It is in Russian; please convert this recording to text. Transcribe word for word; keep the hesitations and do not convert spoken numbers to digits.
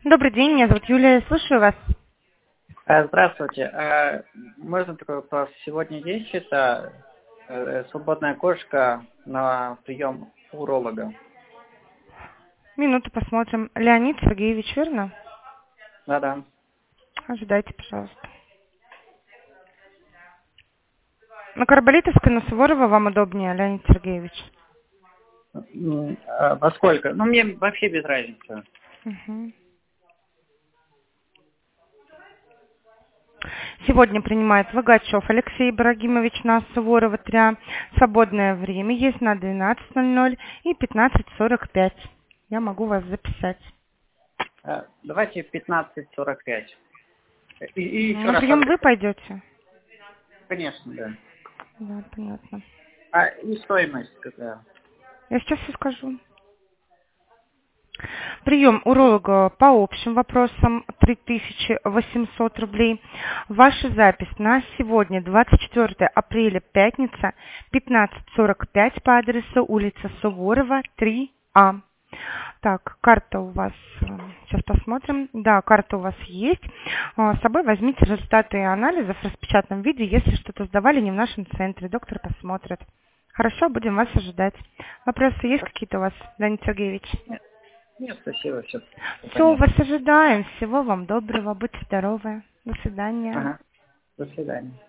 Добрый день, меня зовут Юлия, слушаю вас. А, Здравствуйте. А, Можно такой вопрос? Сегодня есть это э, свободная кошка на прием у уролога? Минуту посмотрим. Леонид Сергеевич, верно? Да-да. Ожидайте, пожалуйста. На Карболитовской, на Суворова вам удобнее, Леонид Сергеевич? М, а Во сколько? Ну, мне вообще без разницы. Угу. Сегодня принимает Вагачев Алексей Ибрагимович на Суворова три. Свободное время есть на двенадцать ноль ноль и пятнадцать сорок пять. Я могу вас записать. А, Давайте пятнадцать сорок пять. И, и еще На раз прием вы адрес. пойдете? Конечно, да. Да, понятно. А и стоимость какая? Я сейчас все скажу. Прием уролога по общим вопросам три тысячи восемьсот рублей. Ваша запись на сегодня, двадцать четвёртое апреля, пятница, пятнадцать сорок пять по адресу улица Суворова, три А. Так, карта у вас, э, сейчас посмотрим. Да, карта у вас есть. А, С собой возьмите результаты анализов в распечатанном виде. Если что-то сдавали не в нашем центре, доктор посмотрит. Хорошо, будем вас ожидать. Вопросы есть какие-то у вас, Леонид Сергеевич? Нет, нет, спасибо, все, Все, понятно. вас ожидаем. Всего вам доброго. Будьте здоровы. До свидания. Ага. До свидания.